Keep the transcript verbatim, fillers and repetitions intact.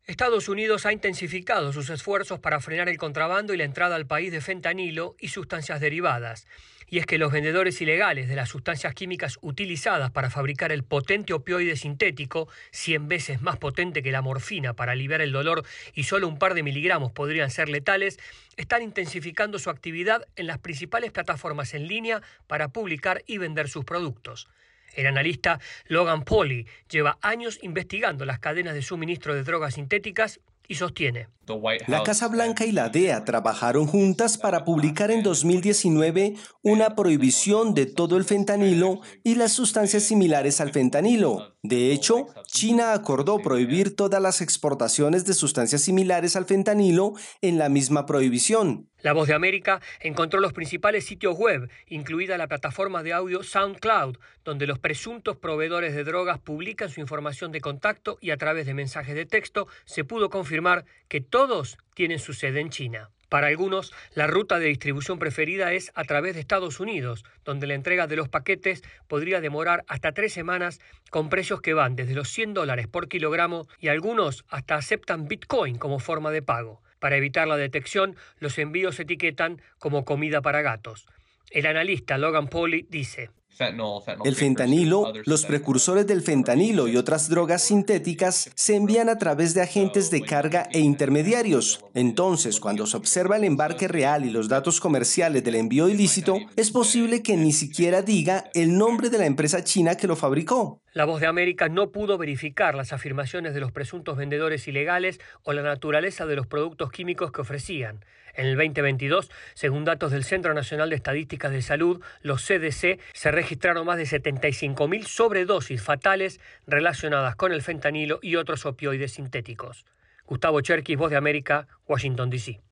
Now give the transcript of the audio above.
Estados Unidos ha intensificado sus esfuerzos para frenar el contrabando y la entrada al país de fentanilo y sustancias derivadas. Y es que los vendedores ilegales de las sustancias químicas utilizadas para fabricar el potente opioide sintético, cien veces más potente que la morfina para aliviar el dolor y solo un par de miligramos podrían ser letales, están intensificando su actividad en las principales plataformas en línea para publicar y vender sus productos. El analista Logan Pauly lleva años investigando las cadenas de suministro de drogas sintéticas y sostiene: La Casa Blanca y la D E A trabajaron juntas para publicar en dos mil diecinueve una prohibición de todo el fentanilo y las sustancias similares al fentanilo. De hecho, China acordó prohibir todas las exportaciones de sustancias similares al fentanilo en la misma prohibición. La Voz de América encontró los principales sitios web, incluida la plataforma de audio SoundCloud, donde los presuntos proveedores de drogas publican su información de contacto y a través de mensajes de texto se pudo confirmar que todos tienen su sede en China. Para algunos, la ruta de distribución preferida es a través de Estados Unidos, donde la entrega de los paquetes podría demorar hasta tres semanas con precios que van desde los cien dólares por kilogramo y algunos hasta aceptan Bitcoin como forma de pago. Para evitar la detección, los envíos se etiquetan como comida para gatos. El analista Logan Pauly dice: El fentanilo, los precursores del fentanilo y otras drogas sintéticas se envían a través de agentes de carga e intermediarios. Entonces, cuando se observa el embarque real y los datos comerciales del envío ilícito, es posible que ni siquiera diga el nombre de la empresa china que lo fabricó. La Voz de América no pudo verificar las afirmaciones de los presuntos vendedores ilegales o la naturaleza de los productos químicos que ofrecían. En el veinte veintidós, según datos del Centro Nacional de Estadísticas de Salud, los C D C, se registraron más de setenta y cinco mil sobredosis fatales relacionadas con el fentanilo y otros opioides sintéticos. Gustavo Cherkis, Voz de América, Washington, D C